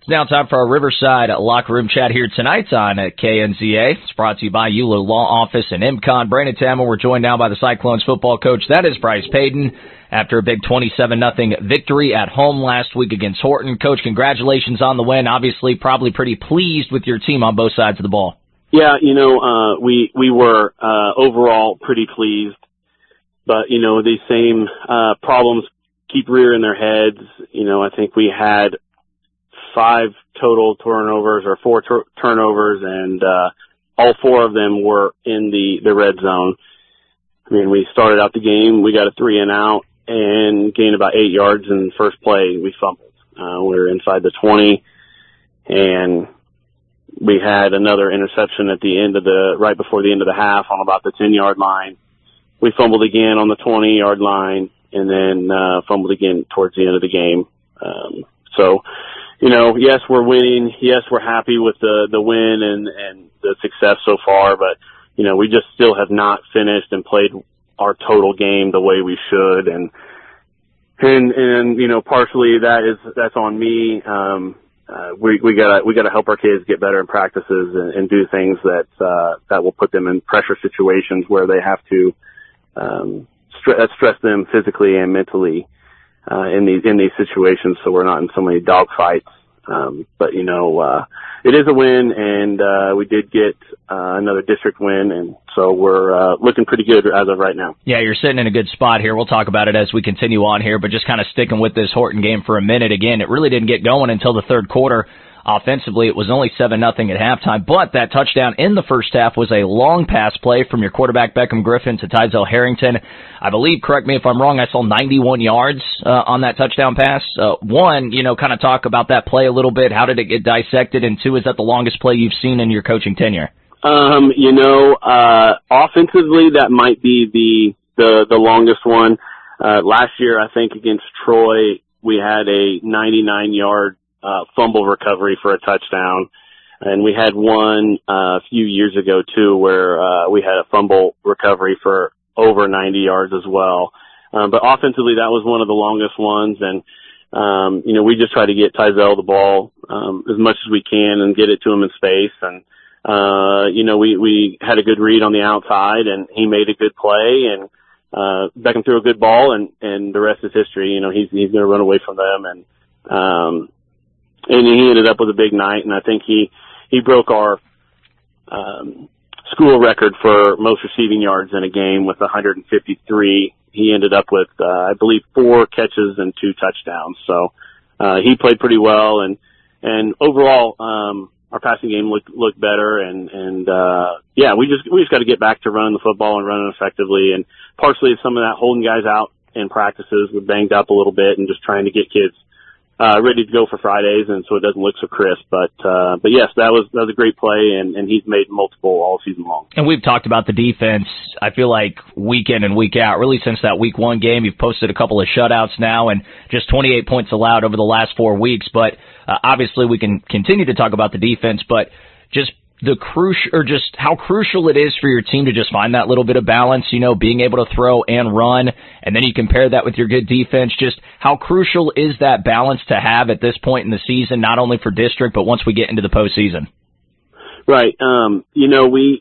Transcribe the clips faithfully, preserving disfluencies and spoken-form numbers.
It's now time for our Riverside Locker Room Chat here tonight on K N Z A. It's brought to you by Euler Law Office and IMCON. Brandon Tammer, we're joined now by the Cyclones football coach. That is Bryce Payton. After a big twenty-seven nothing victory at home last week against Horton. Coach, congratulations on the win. Obviously, probably pretty pleased with your team on both sides of the ball. Yeah, you know, uh, we, we were, uh, overall pretty pleased, but, you know, these same, uh, problems keep rearing their heads. You know, I think we had five total turnovers or four tur- turnovers and, uh, all four of them were in the, the red zone. I mean, we started out the game, we got a three and out and gained about eight yards in the first play. We fumbled. Uh, we were inside the twenty and we had another interception at the end of the, right before the end of the half on about the ten yard line. We fumbled again on the twenty yard line and then, uh, fumbled again towards the end of the game. Um, so, you know, yes, we're winning. Yes, we're happy with the, the win and, and the success so far, but, you know, we just still have not finished and played our total game the way we should. And, and, and, you know, partially that is, that's on me. Um, uh, we, we gotta, we gotta help our kids get better in practices and, and do things that, uh, that will put them in pressure situations where they have to, um, stress, stress them physically and mentally, uh, in these, in these situations. So we're not in so many dogfights. Um, but you know, uh, it is a win and, uh, we did get, uh, another district win. And so we're, uh, looking pretty good as of right now. Yeah, you're sitting in a good spot here. We'll talk about it as we continue on here, but just kind of sticking with this Horton game for a minute. Again, it really didn't get going until the third quarter. Offensively, it was only seven nothing at halftime, but that touchdown in the first half was a long pass play from your quarterback, Beckham Griffin, to Tizell Harrington. I believe, correct me if I'm wrong, I saw ninety-one yards uh, on that touchdown pass. Uh, one, you know, kind of talk about that play a little bit. How did it get dissected? And two, is that the longest play you've seen in your coaching tenure? Um, you know, uh, offensively, that might be the, the, the longest one. Uh, last year, I think against Troy, we had a ninety-nine yard Uh, fumble recovery for a touchdown. And we had one, uh, a few years ago too, where, uh, we had a fumble recovery for over ninety yards as well. Um, but offensively, that was one of the longest ones. And, um, you know, we just try to get Tizell the ball, um, as much as we can and get it to him in space. And, uh, you know, we, we had a good read on the outside and he made a good play and, uh, Beckham threw a good ball and, and the rest is history. You know, he's, he's going to run away from them and, um, and he ended up with a big night, and I think he, he broke our, um, school record for most receiving yards in a game with one hundred fifty-three. He ended up with, uh, I believe four catches and two touchdowns. So, uh, he played pretty well and, and overall, um, our passing game looked, looked better and, and, uh, yeah, we just, we just got to get back to running the football and running effectively. And partially some of that holding guys out in practices. We banged up a little bit and just trying to get kids Uh, ready to go for Fridays, and so it doesn't look so crisp. But, uh, but yes, that was, that was a great play, and, and he's made multiple all season long. And we've talked about the defense, I feel like, week in and week out. Really since that week one game, you've posted a couple of shutouts now, and just twenty-eight points allowed over the last four weeks. But, uh, obviously we can continue to talk about the defense, but just the crucial, or just how crucial it is for your team to just find that little bit of balance, you know, being able to throw and run, and then you compare that with your good defense. Just how crucial is that balance to have at this point in the season, not only for district, but once we get into the postseason? Right. Um, you know, we,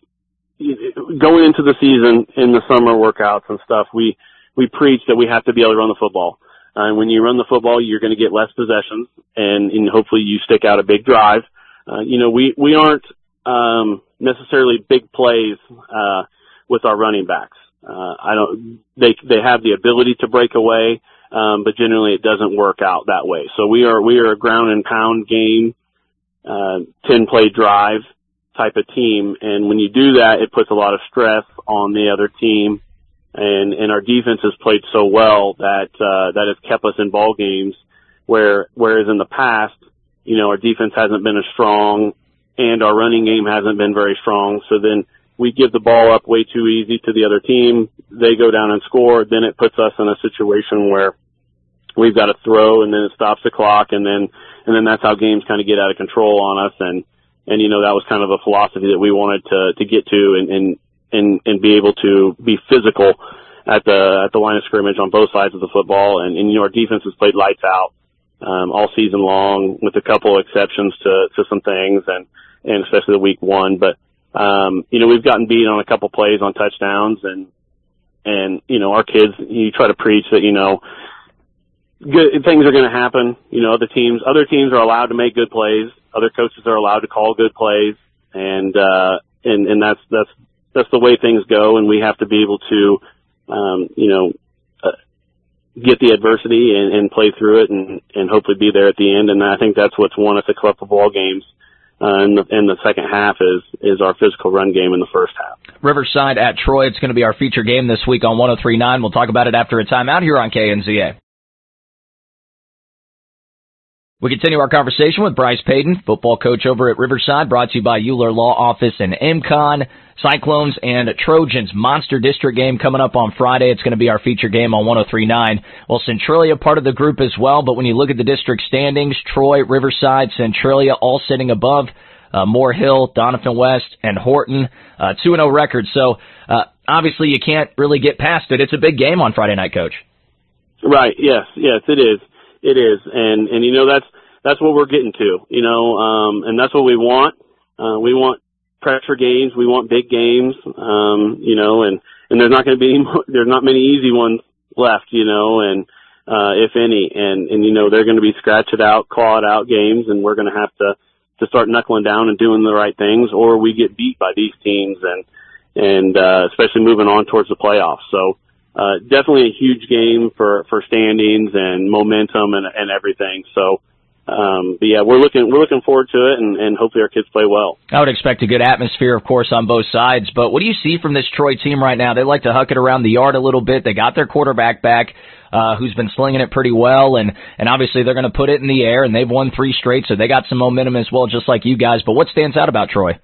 going into the season in the summer workouts and stuff, we, we preach that we have to be able to run the football. Uh, and when you run the football, you're going to get less possessions and, and hopefully you stick out a big drive. Uh, you know, we, we aren't, Um, necessarily big plays, uh, with our running backs. Uh, I don't, they, they have the ability to break away, um, but generally it doesn't work out that way. So we are, we are a ground and pound game, uh, ten play drive type of team. And when you do that, it puts a lot of stress on the other team. And, and our defense has played so well that, uh, that has kept us in ball games where, whereas in the past, you know, our defense hasn't been as strong, and our running game hasn't been very strong. So then we give the ball up way too easy to the other team. They go down and score. Then it puts us in a situation where we've got to throw and then it stops the clock. And then, and then that's how games kind of get out of control on us. And, and, you know, that was kind of a philosophy that we wanted to, to get to and, and, and, and be able to be physical at the, at the line of scrimmage on both sides of the football. And, and you know, our defense has played lights out. um, all season long, with a couple of exceptions to, to some things, and, and especially the week one. But, um, you know, we've gotten beat on a couple plays on touchdowns, and, and, you know, our kids, you try to preach that, you know, good things are going to happen. You know, other teams, other teams are allowed to make good plays. Other coaches are allowed to call good plays. And, uh, and, and that's, that's, that's the way things go. And we have to be able to, um, you know, uh, get the adversity and, and play through it, and, and hopefully be there at the end. And I think that's what's won us a couple of ball games. Uh, in the, in the second half is, is our physical run game in the first half. Riverside at Troy. It's going to be our feature game this week on one oh three point nine. We'll talk about it after a timeout here on K N Z A. We continue our conversation with Bryce Payton, football coach over at Riverside, brought to you by Euler Law Office and M CON. Cyclones and Trojans Monster District game coming up on Friday. It's going to be our feature game on one oh three point nine. Well, Centralia part of the group as well, but when you look at the district standings, Troy, Riverside, Centralia all sitting above uh, Moore Hill, Donovan West, and Horton, uh, two and oh record. So uh, obviously you can't really get past it. It's a big game on Friday night, Coach. Right, yes, yes, it is. It is, and and you know that's that's what we're getting to, you know, um, and that's what we want. Uh, we want pressure games, we want big games, um, you know, and and there's not going to be any, there's not many easy ones left, you know, and uh, if any, and and you know they're going to be scratch it out, claw it out games, and we're going to have to to start knuckling down and doing the right things, or we get beat by these teams, and and uh, especially moving on towards the playoffs. So. Uh, definitely a huge game for, for standings and momentum and, and everything. So, um, but yeah, we're looking, we're looking forward to it, and, and hopefully our kids play well. I would expect a good atmosphere, of course, on both sides, but what do you see from this Troy team right now? They like to huck it around the yard a little bit. They got their quarterback back, uh, who's been slinging it pretty well, and, and obviously they're going to put it in the air, and they've won three straight, so they got some momentum as well, just like you guys. But what stands out about Troy?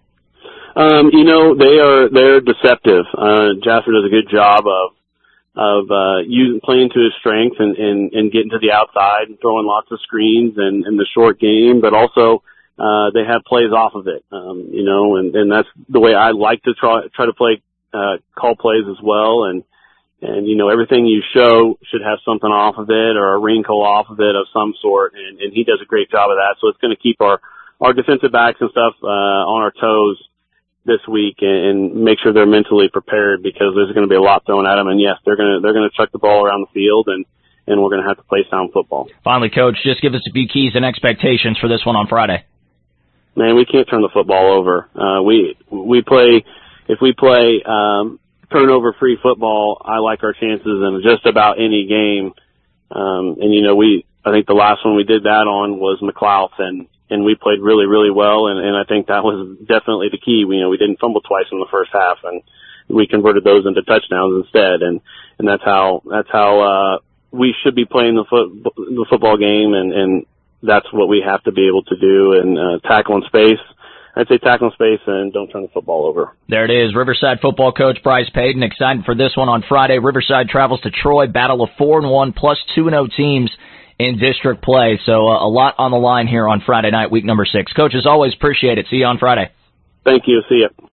Um, you know, they are, they're deceptive. Uh, Jasper does a good job of, of, uh, using, playing to his strength and, and, and getting to the outside and throwing lots of screens and, and the short game, but also, uh, they have plays off of it. Um, you know, and, and that's the way I like to try, try to play, uh, call plays as well. And, and, you know, everything you show should have something off of it or a wrinkle off of it of some sort. And, and he does a great job of that. So it's going to keep our, our defensive backs and stuff, uh, on our toes this week, and make sure they're mentally prepared, because there's going to be a lot thrown at them. And yes, they're going to, they're going to chuck the ball around the field, and, and we're going to have to play sound football. Finally, Coach, just give us a few keys and expectations for this one on Friday. Man, we can't turn the football over. Uh, we, we play, if we play, um, turnover free football, I like our chances in just about any game. Um, and you know, we, I think the last one we did that on was McLeod, and, and we played really, really well, and, and I think that was definitely the key. We, you know, we didn't fumble twice in the first half, and we converted those into touchdowns instead, and, and that's how, that's how, uh, we should be playing the foot, the football game, and, and that's what we have to be able to do, and, uh, tackle in space. I'd say tackle in space and don't turn the football over. There it is. Riverside football coach Bryce Payton, excited for this one on Friday. Riverside travels to Troy, battle of four and one plus two and oh teams in district play. So uh, a lot on the line here on Friday night, week number six. Coach, as always, appreciate it. See you on Friday. Thank you. See you.